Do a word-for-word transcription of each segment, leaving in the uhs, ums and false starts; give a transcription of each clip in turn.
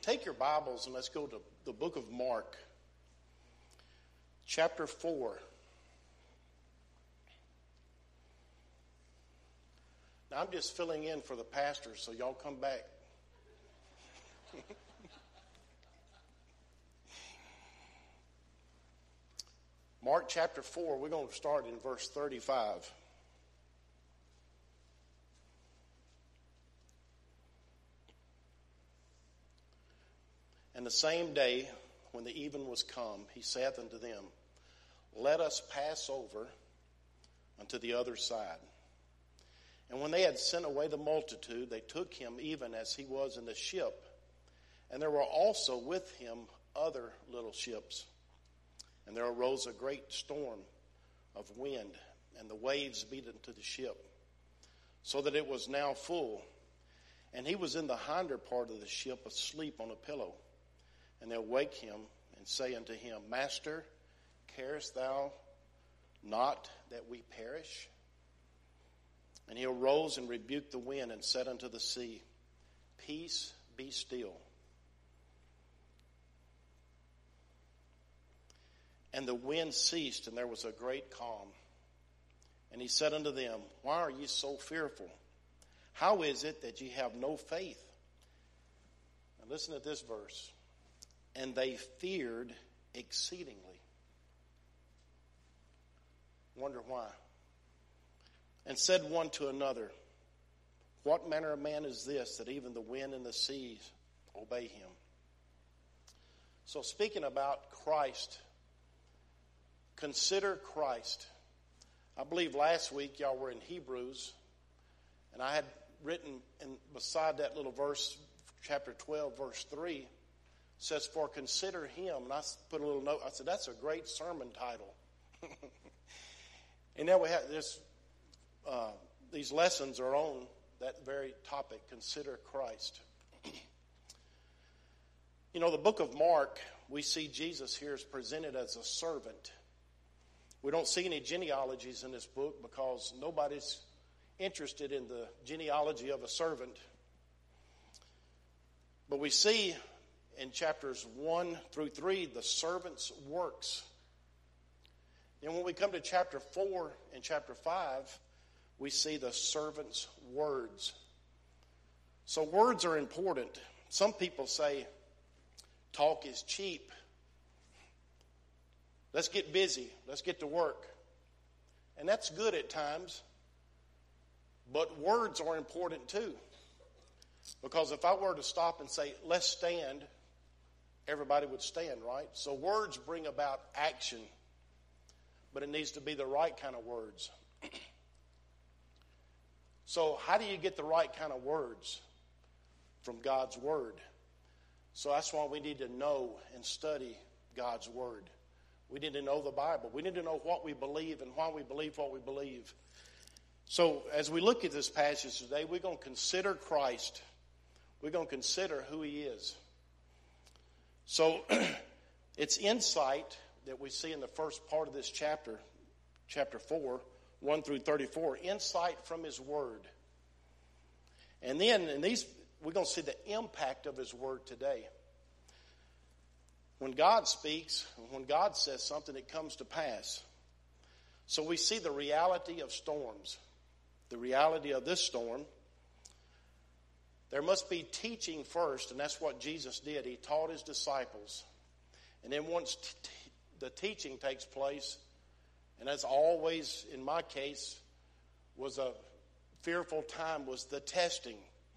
Take your Bibles and let's go to the book of Mark, chapter four. Now, I'm just filling in for the pastor, so y'all come back. Mark chapter four, we're going to start in verse thirty-five. And the same day, when the even was come, he saith unto them, Let us pass over unto the other side. And when they had sent away the multitude, they took him even as he was in the ship. And there were also with him other little ships. And there arose a great storm of wind, and the waves beat into the ship, so that it was now full. And he was in the hinder part of the ship, asleep on a pillow. And they wake him and say unto him, Master, carest thou not that we perish? And he arose and rebuked the wind and said unto the sea, Peace, be still. And the wind ceased, and there was a great calm. And he said unto them, Why are ye so fearful? How is it that ye have no faith? Now listen to this verse. And they feared exceedingly. Wonder why. And said one to another, What manner of man is this, that even the wind and the seas obey him? So speaking about Christ, consider Christ. I believe last week y'all were in Hebrews, and I had written in, beside that little verse, chapter twelve, verse three, says, For consider him. And I put a little note, I said, that's a great sermon title. And now we have this, uh, these lessons are on that very topic, consider Christ. You know, the book of Mark, we see Jesus here is presented as a servant. We don't see any genealogies in this book because nobody's interested in the genealogy of a servant. But we see in chapters one through three the servant's works. And when we come to chapter four and chapter five, we see the servant's words. So words are important. Some people say talk is cheap. Let's get busy. Let's get to work. And that's good at times. But words are important too. Because if I were to stop and say, let's stand, everybody would stand, right? So words bring about action. But it needs to be the right kind of words. So how do you get the right kind of words? From God's Word. So that's why we need to know and study God's Word. We need to know the Bible. We need to know what we believe and why we believe what we believe. So as we look at this passage today, we're going to consider Christ. We're going to consider who he is. So it's insight that we see in the first part of this chapter, chapter four, one through thirty-four, insight from his word. And then in these, we're going to see the impact of his word today. When God speaks, when God says something, it comes to pass. So we see the reality of storms, the reality of this storm. There must be teaching first, and that's what Jesus did. He taught his disciples. And then once t- t- the teaching takes place, and as always in my case was a fearful time, was the testing.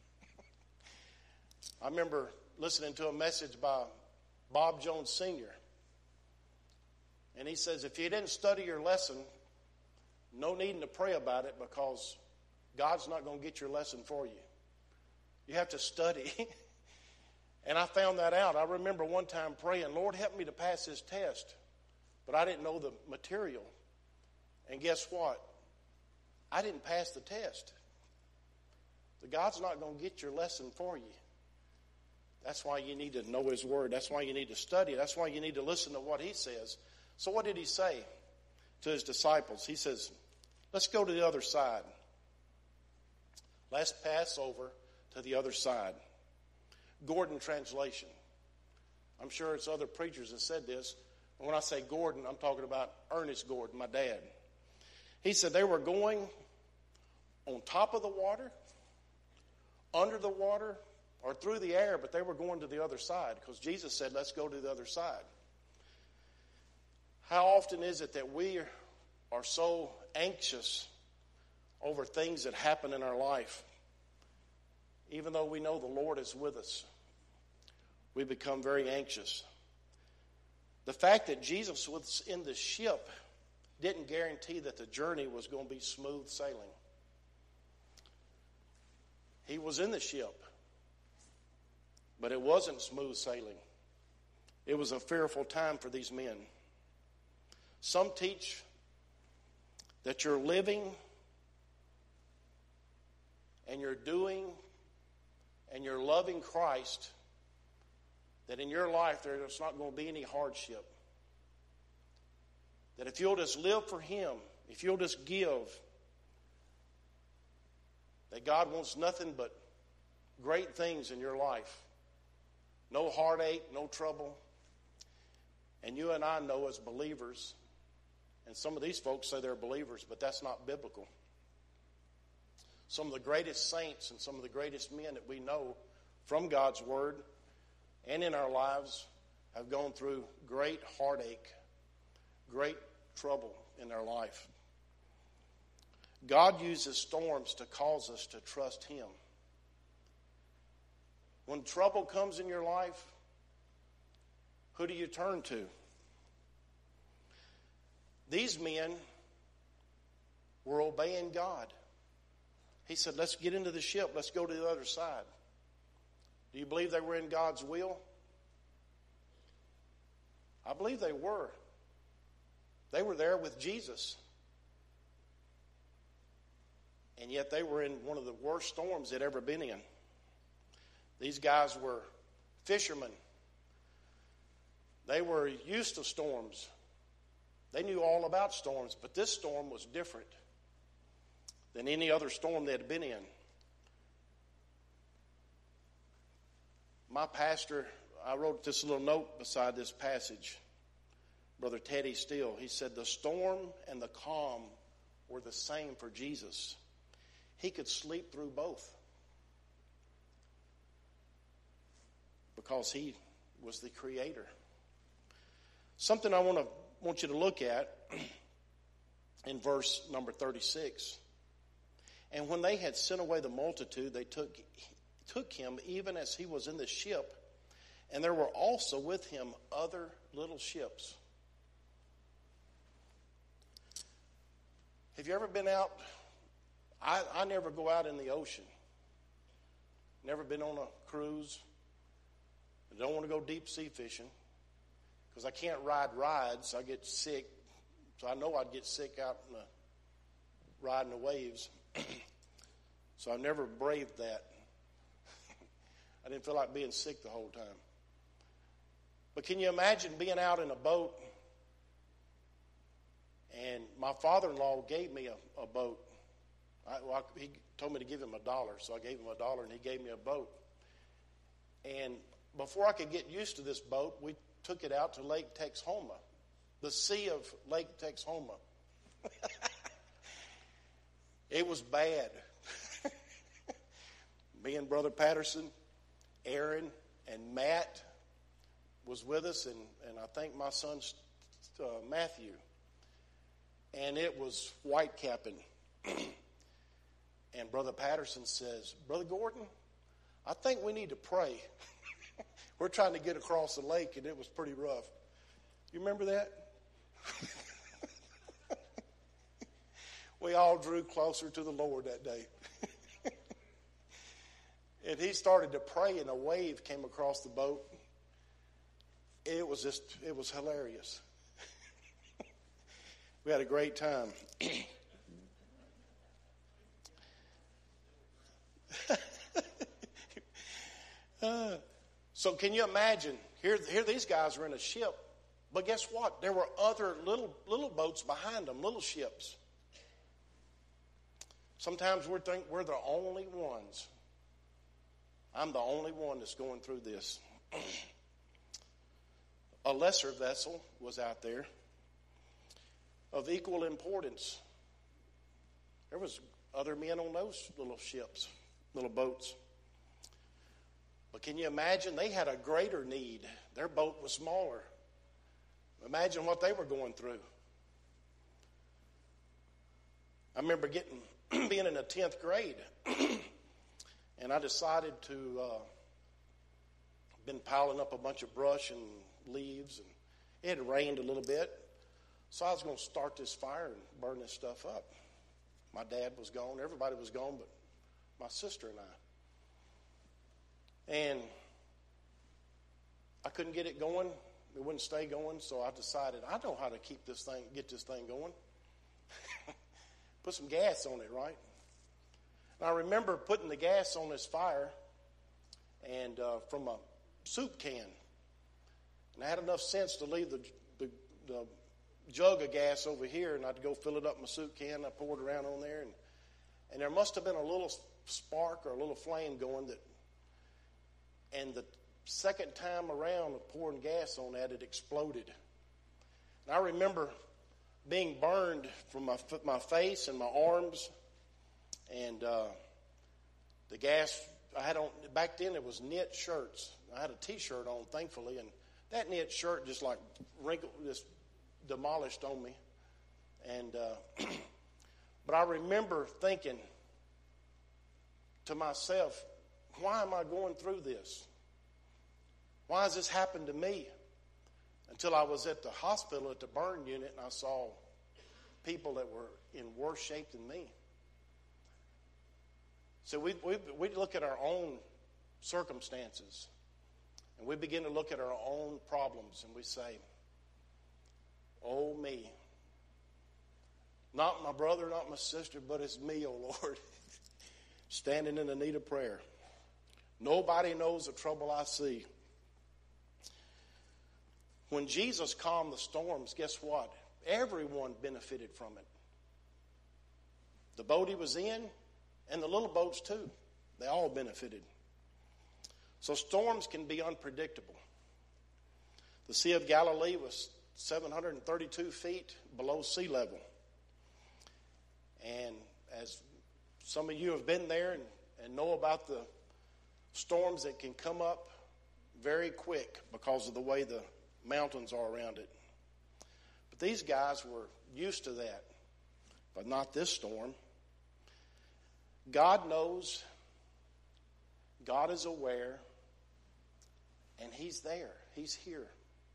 I remember listening to a message by Bob Jones Senior And he says, if you didn't study your lesson, no need to pray about it because God's not going to get your lesson for you. You have to study. And I found that out. I remember one time praying, Lord, help me to pass this test. But I didn't know the material. And guess what? I didn't pass the test. So God's not going to get your lesson for you. That's why you need to know his word. That's why you need to study. That's why you need to listen to what he says. So what did he say to his disciples? He says, let's go to the other side. Let's pass over to the other side. Gordon translation. I'm sure it's other preachers that said this. And when I say Gordon, I'm talking about Ernest Gordon, my dad. He said they were going on top of the water, under the water, or through the air, but they were going to the other side because Jesus said, let's go to the other side. How often is it that we are so anxious over things that happen in our life, even though we know the Lord is with us? We become very anxious. The fact that Jesus was in the ship didn't guarantee that the journey was going to be smooth sailing. He was in the ship, but it wasn't smooth sailing. It was a fearful time for these men. Some teach that you're living and you're doing and you're loving Christ, that in your life there's not going to be any hardship. That if you'll just live for Him, if you'll just give, that God wants nothing but great things in your life. No heartache, no trouble. And you and I know as believers, and some of these folks say they're believers, but that's not biblical. Some of the greatest saints and some of the greatest men that we know from God's Word and in our lives have gone through great heartache, great trouble in their life. God uses storms to cause us to trust Him. When trouble comes in your life, who do you turn to? These men were obeying God. He said, let's get into the ship. Let's go to the other side. Do you believe they were in God's will? I believe they were. They were there with Jesus. And yet they were in one of the worst storms they'd ever been in. These guys were fishermen. They were used to storms. They knew all about storms, but this storm was different than any other storm they had been in. My pastor, I wrote this little note beside this passage, Brother Teddy Steele. He said the storm and the calm were the same for Jesus. He could sleep through both because He was the Creator. Something I want to want you to look at in verse number thirty-six. And when they had sent away the multitude, they took took him even as he was in the ship, and there were also with him other little ships. Have you ever been out? I, I never go out in the ocean. Never been on a cruise. I don't want to go deep sea fishing because I can't ride rides. I get sick. So I know I'd get sick out in the riding the waves. So I never braved that. I didn't feel like being sick the whole time. But can you imagine being out in a boat? And my father-in-law gave me a, a boat. I, well, I, he told me to give him a dollar, so I gave him a dollar, and he gave me a boat. And before I could get used to this boat, we took it out to Lake Texhoma, the sea of Lake Texhoma. It was bad. Me and Brother Patterson, Aaron, and Matt was with us, and, and I think my son uh, Matthew. And it was white capping. And Brother Patterson says, Brother Gordon, I think we need to pray. We're trying to get across the lake, and it was pretty rough. You remember that? We all drew closer to the Lord that day. And he started to pray, and a wave came across the boat. It was just, it was hilarious. We had a great time. uh, so can you imagine? Here, here these guys are in a ship. But guess what? There were other little little boats behind them, little ships. Sometimes we think we're the only ones I'm the only one that's going through this. A lesser vessel was out there of equal importance. There was other men on those little ships, little boats. But can you imagine? They had a greater need. Their boat was smaller. Imagine what they were going through. I remember getting being in the tenth grade, and I decided to, uh, been piling up a bunch of brush and leaves, and it had rained a little bit, so I was going to start this fire and burn this stuff up. My dad was gone. Everybody was gone but my sister and I. And I couldn't get it going. It wouldn't stay going, so I decided I know how to keep this thing, get this thing going. Put some gas on it, right? And I remember putting the gas on this fire and uh, from a soup can. And I had enough sense to leave the, the, the jug of gas over here, and I'd go fill it up in my soup can. I poured it around on there, and, and there must have been a little spark or a little flame going that, and the second time around of pouring gas on that, it exploded. And I remember being burned from my my face and my arms, and uh, the gas I had on back then. It was knit shirts. I had a T-shirt on, thankfully, and that knit shirt just like wrinkled, just demolished on me. And uh, but I remember thinking to myself, "Why am I going through this? Why has this happened to me?" Until I was at the hospital at the burn unit, and I saw people that were in worse shape than me. So we, we, we look at our own circumstances, and we begin to look at our own problems, and we say, "Oh, me. Not my brother, not my sister, but it's me, oh Lord, standing in the need of prayer. Nobody knows the trouble I see." When Jesus calmed the storms, guess what? Everyone benefited from it. The boat he was in and the little boats too. They all benefited. So storms can be unpredictable. The Sea of Galilee was seven hundred thirty-two feet below sea level. And as some of you have been there and, and know about the storms that can come up very quick because of the way the mountains are around it. But these guys were used to that, but not this storm. God knows, God is aware, and He's there. He's here.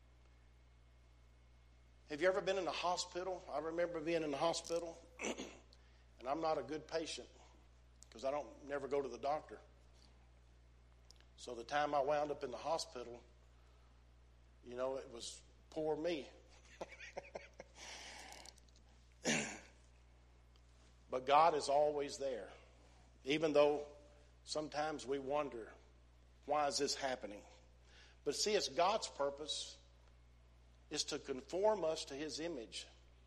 Have you ever been in the hospital? I remember being in the hospital, and I'm not a good patient because I don't never go to the doctor. So the time I wound up in the hospital, you know, it was poor me. But God is always there. Even though sometimes we wonder, why is this happening? But see, it's God's purpose is to conform us to His image.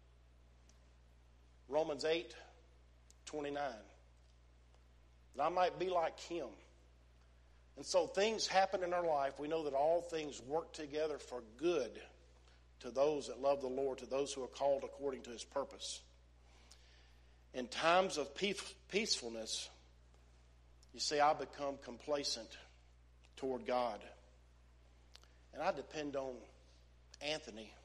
Romans eight twenty-nine. That I might be like Him. And so things happen in our life. We know that all things work together for good to those that love the Lord, to those who are called according to His purpose. In times of peacefulness, you see, I become complacent toward God. And I depend on Anthony.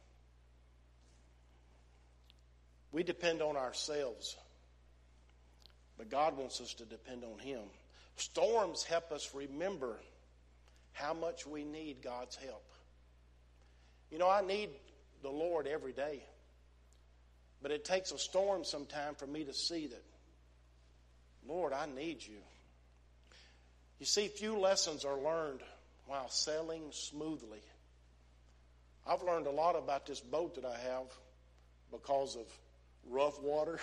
We depend on ourselves. But God wants us to depend on Him. Storms help us remember how much we need God's help. You know, I need the Lord every day. But it takes a storm sometime for me to see that, Lord, I need you. You see, few lessons are learned while sailing smoothly. I've learned a lot about this boat that I have because of rough water.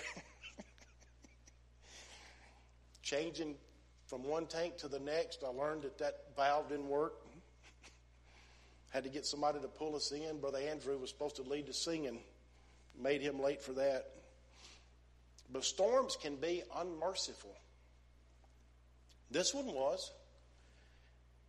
Changing from one tank to the next, I learned that that valve didn't work. Had to get somebody to pull us in. Brother Andrew was supposed to lead the singing. Made him late for that. But storms can be unmerciful. This one was.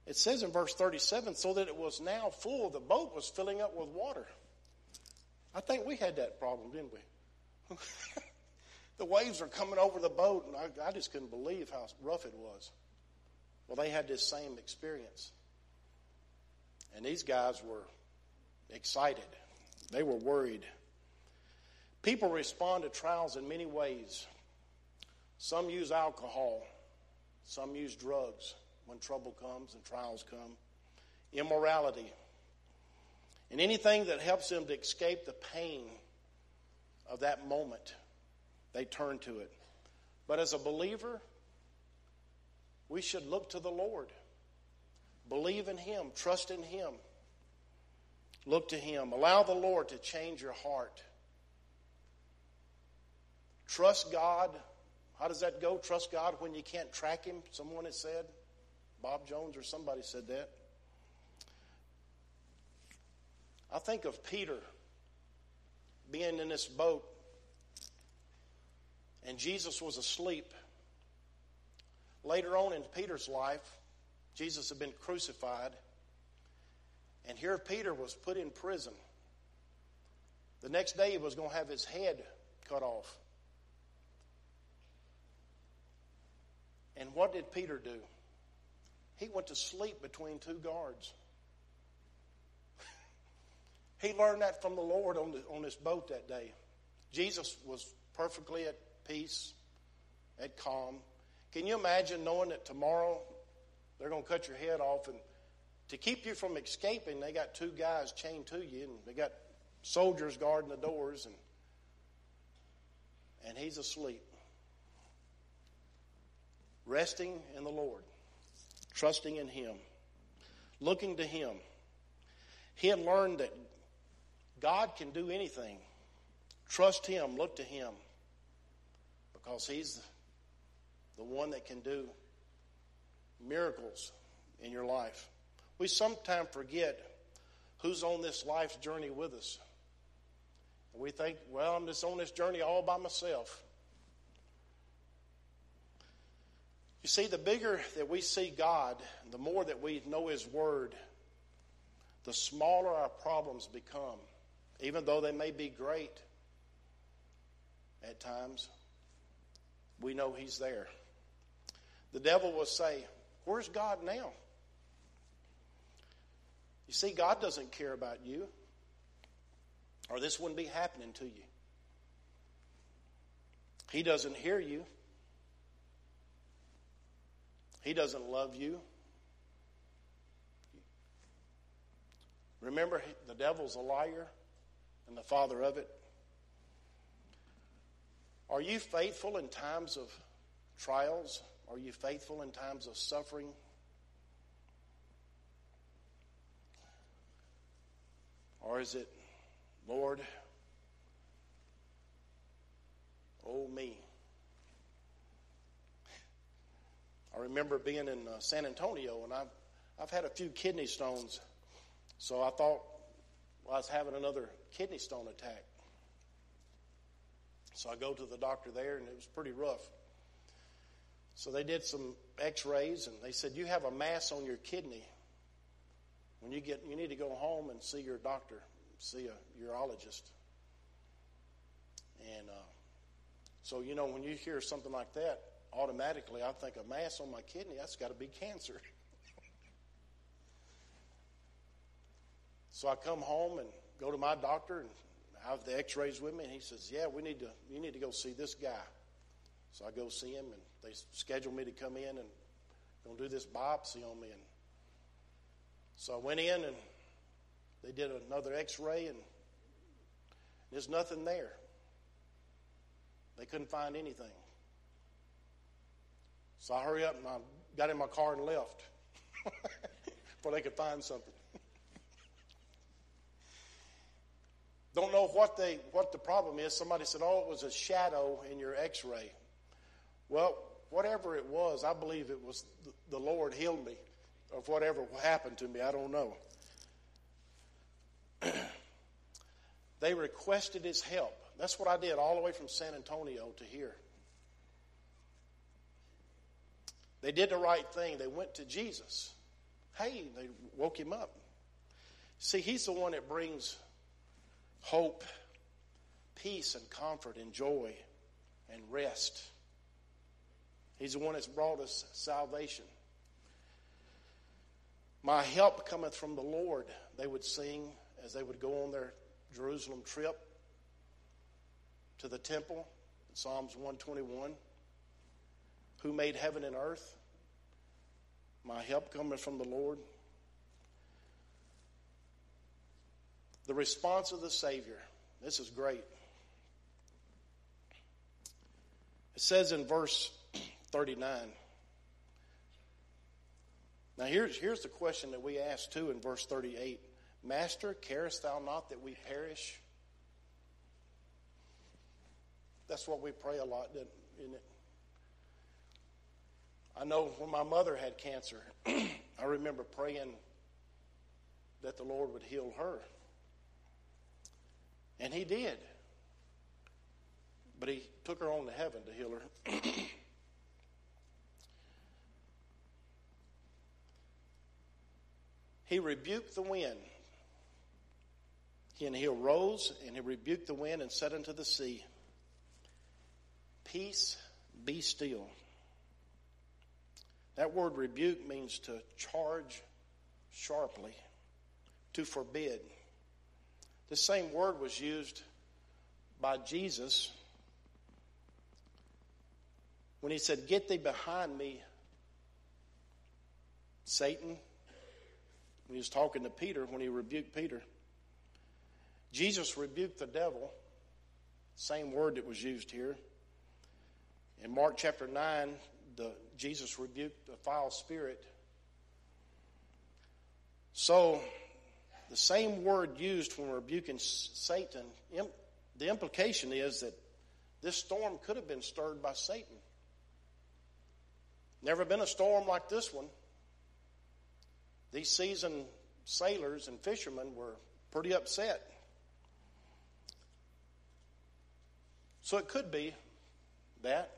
It says in verse thirty-seven, so that it was now full, the boat was filling up with water. I think we had that problem, didn't we? The waves are coming over the boat, and I, I just couldn't believe how rough it was. Well, they had this same experience. And these guys were excited. They were worried. People respond to trials in many ways. Some use alcohol. Some use drugs when trouble comes and trials come. Immorality. And anything that helps them to escape the pain of that moment, they turn to it. But as a believer, we should look to the Lord. Believe in Him. Trust in Him. Look to Him. Allow the Lord to change your heart. Trust God. How does that go? Trust God when you can't track Him, someone has said. Bob Jones or somebody said that. I think of Peter being in this boat, and Jesus was asleep. Later on in Peter's life, Jesus had been crucified, and here Peter was put in prison. The next day he was going to have his head cut off. And what did Peter do? He went to sleep between two guards. He learned that from the Lord on, the, on this boat that day. Jesus was perfectly at peace, at calm. Can you imagine knowing that tomorrow they're going to cut your head off, and to keep you from escaping, they got two guys chained to you, and they got soldiers guarding the doors, and and he's asleep. Resting in the Lord, trusting in Him, looking to Him. He had learned that God can do anything. Trust Him, look to Him, because He's the one that can do miracles in your life. We sometimes forget who's on this life's journey with us. And we think, well, I'm just on this journey all by myself. You see, the bigger that we see God, the more that we know His Word, the smaller our problems become. Even though they may be great at times, we know He's there. The devil will say, where's God now? You see, God doesn't care about you, or this wouldn't be happening to you. He doesn't hear you. He doesn't love you. Remember, the devil's a liar and the father of it. Are you faithful in times of trials? Are you faithful in times of suffering? Or is it, Lord, oh me? I remember being in uh, San Antonio, and I've, I've had a few kidney stones. So I thought well, I was having another kidney stone attack. So I go to the doctor there, and it was pretty rough. So they did some x-rays, and they said, you have a mass on your kidney. When you get, you need to go home and see your doctor, see a urologist. And uh, so, you know, when you hear something like that, automatically I think a mass on my kidney, that's got to be cancer. So I come home and go to my doctor, and I have the x-rays with me, and he says, yeah, we need to, you need to go see this guy. So I go see him, and they schedule me to come in and gonna do this biopsy on me. And so I went in, and they did another x-ray, and there's nothing there. They couldn't find anything. So I hurry up, and I got in my car and left before they could find something. Don't know what they what the problem is. Somebody said, oh, it was a shadow in your x-ray. Well, whatever it was, I believe it was the Lord healed me of whatever happened to me. I don't know. They requested His help. That's what I did all the way from San Antonio to here. They did the right thing. They went to Jesus. hey, they woke him up. See, he's the one that brings hope, peace, and comfort, and joy, and rest. He's the one that's brought us salvation. My help cometh from the Lord, they would sing as they would go on their Jerusalem trip to the temple, Psalms one twenty-one. Who made heaven and earth? My help cometh from the Lord. The response of the Savior. This is great. It says in verse thirty-nine. Now here's, here's the question that we ask too in verse thirty-eight. Master, carest thou not that we perish? That's what we pray a lot, isn't it? I know when my mother had cancer, I remember praying that the Lord would heal her. And he did. But he took her on to heaven to heal her. He rebuked the wind. And he arose and he rebuked the wind and said unto the sea, Peace, be still. That word rebuke means to charge sharply, to forbid. The same word was used by Jesus when he said, Get thee behind me, Satan. When he was talking to Peter, when he rebuked Peter. Jesus rebuked the devil. Same word that was used here. In Mark chapter nine, the, Jesus rebuked the foul spirit. So, the same word used when rebuking Satan, the implication is that this storm could have been stirred by Satan. Never been a storm like this one. These seasoned sailors and fishermen were pretty upset. So it could be that.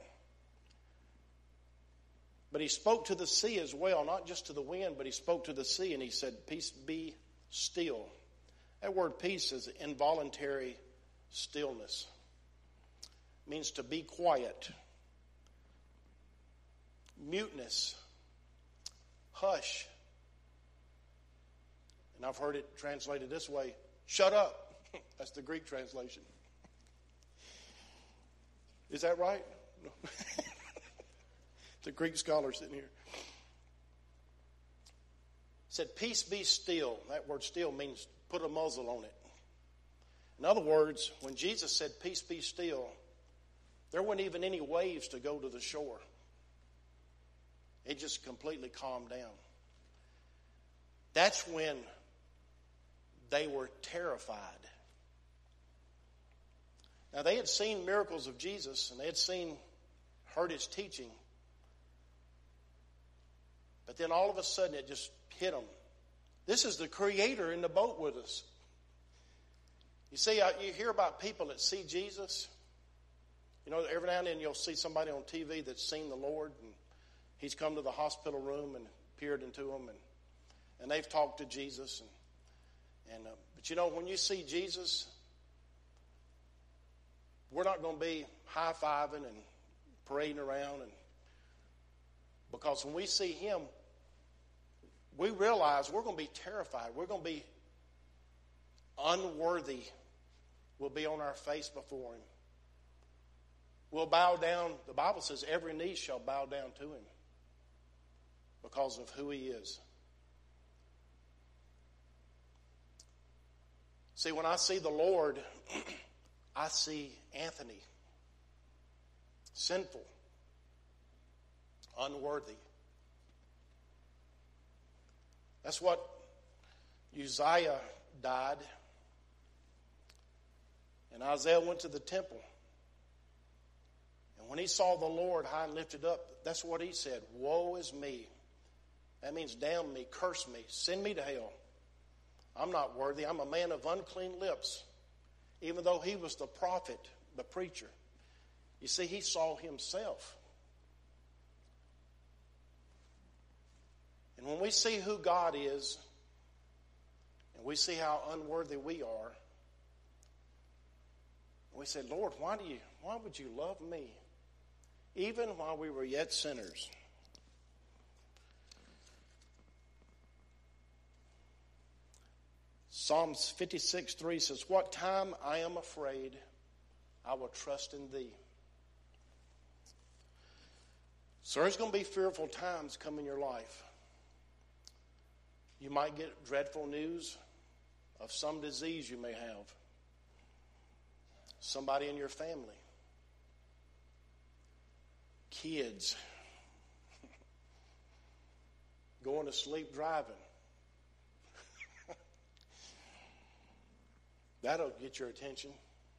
But he spoke to the sea as well, not just to the wind, but he spoke to the sea and he said, Peace, be still. That word peace is involuntary stillness. It means to be quiet. Muteness. Hush. And I've heard it translated this way, shut up. That's the Greek translation. Is that right? No. The Greek scholar sitting here. Said, peace be still. That word still means put a muzzle on it. In other words, when Jesus said, peace be still, there weren't even any waves to go to the shore. It just completely calmed down. That's when they were terrified. Now, they had seen miracles of Jesus, and they had seen, heard his teaching. But then all of a sudden, it just hit them. This is the Creator in the boat with us. You see, you hear about people that see Jesus. You know, every now and then you'll see somebody on T V that's seen the Lord, and he's come to the hospital room and peered into them, and, and they've talked to Jesus. And, and uh, but you know, when you see Jesus, we're not going to be high-fiving and parading around. And because when we see him, we realize we're going to be terrified. We're going to be unworthy. We'll be on our face before him. We'll bow down. The Bible says every knee shall bow down to him because of who he is. See, when I see the Lord, I see Anthony, sinful, unworthy. That's what Uzziah died. And Isaiah went to the temple. And when he saw the Lord high and lifted up, that's what he said, woe is me. That means damn me, curse me, send me to hell. I'm not worthy. I'm a man of unclean lips. Even though he was the prophet, the preacher. You see, he saw himself. And when we see who God is, and we see how unworthy we are, we say, Lord, why do you, why would you love me? Even while we were yet sinners. Psalms fifty-six three says, what time I am afraid, I will trust in thee. So there's going to be fearful times come in your life. You might get dreadful news of some disease you may have. Somebody in your family. Kids. Going to sleep driving. That'll get your attention.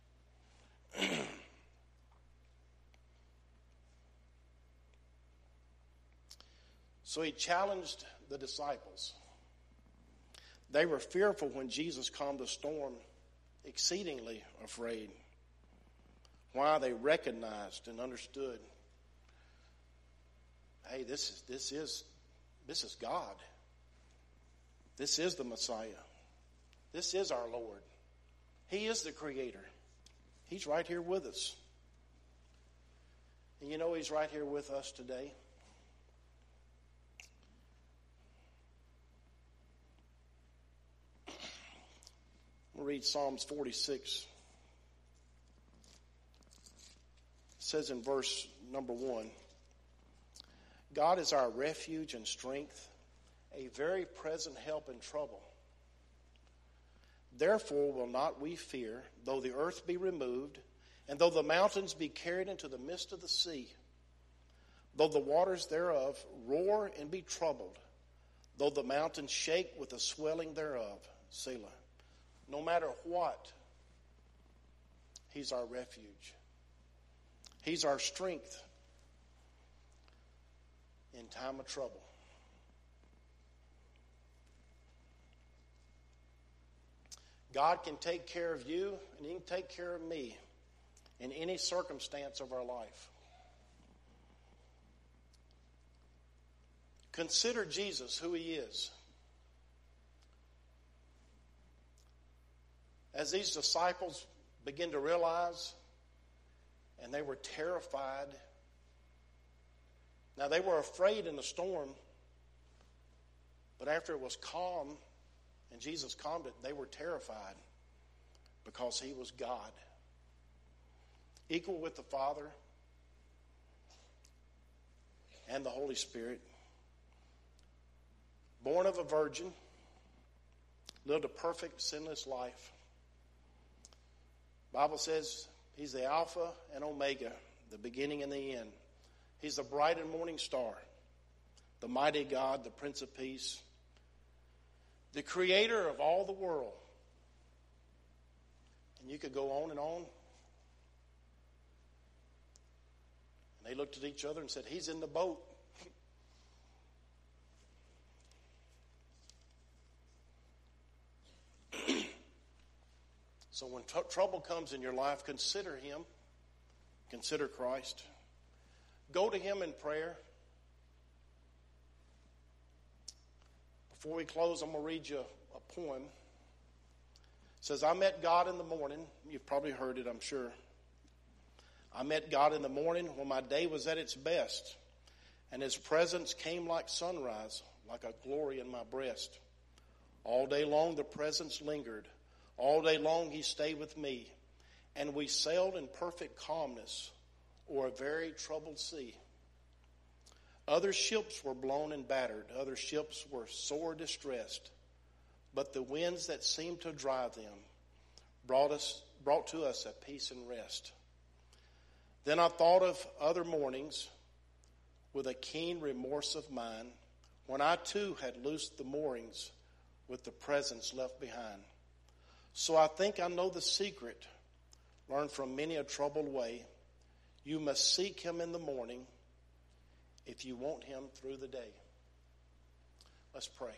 So he challenged the disciples. They were fearful when Jesus calmed the storm, exceedingly afraid. Why? They recognized and understood. Hey, this is this is this is God. This is the Messiah. This is our Lord. He is the Creator. He's right here with us. And you know He's right here with us today. We'll read Psalms forty-six. It says in verse number one, God is our refuge and strength, a very present help in trouble. Therefore will not we fear, though the earth be removed, and though the mountains be carried into the midst of the sea, though the waters thereof roar and be troubled, though the mountains shake with the swelling thereof. Selah. No matter what, He's our refuge. He's our strength in time of trouble. God can take care of you, and He can take care of me in any circumstance of our life. Consider Jesus, who He is. As these disciples begin to realize, and they were terrified. Now, they were afraid in the storm, but after it was calm, and Jesus calmed it, they were terrified because He was God. Equal with the Father and the Holy Spirit. Born of a virgin, lived a perfect, sinless life. The Bible says He's the Alpha and Omega, the beginning and the end. He's the bright and morning star, the mighty God, the Prince of Peace, the Creator of all the world. And you could go on and on. And they looked at each other and said, He's in the boat. So when t- trouble comes in your life, consider Him. Consider Christ. Go to Him in prayer. Before we close, I'm going to read you a poem. It says, I met God in the morning. You've probably heard it, I'm sure. I met God in the morning when my day was at its best, and His presence came like sunrise, like a glory in my breast. All day long the presence lingered. All day long He stayed with me, and we sailed in perfect calmness o'er a very troubled sea. Other ships were blown and battered. Other ships were sore distressed. But the winds that seemed to drive them brought us, brought to us a peace and rest. Then I thought of other mornings with a keen remorse of mine, when I too had loosed the moorings with the presence left behind. So I think I know the secret, learned from many a troubled way. You must seek Him in the morning if you want Him through the day. Let's pray.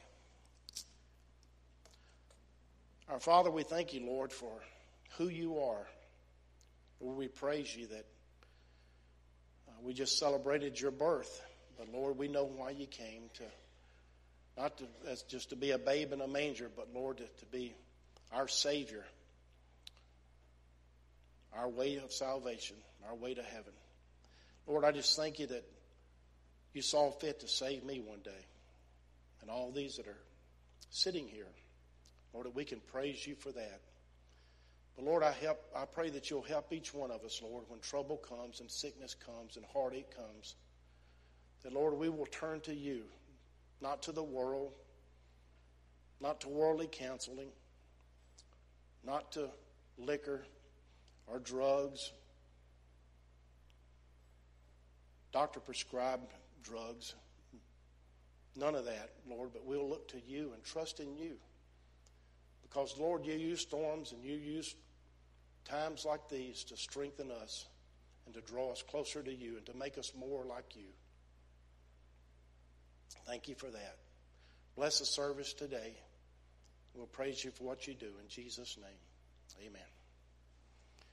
Our Father, we thank You, Lord, for who You are. Lord, we praise You that uh, we just celebrated Your birth. But Lord, we know why You came, to not to, as just to be a babe in a manger, but Lord, to, to be our Savior, our way of salvation, our way to heaven. Lord, I just thank you that you saw fit to save me one day, and all these that are sitting here. Lord, that we can praise you for that. But Lord, I help. I pray that you'll help each one of us, Lord, when trouble comes and sickness comes and heartache comes, that, Lord, we will turn to you, not to the world, not to worldly counseling, not to liquor or drugs, doctor-prescribed drugs, none of that, Lord, but we'll look to you and trust in you. Because, Lord, you use storms and you use times like these to strengthen us and to draw us closer to you and to make us more like you. Thank you for that. Bless the service today. We'll praise you for what you do. In Jesus' name, amen.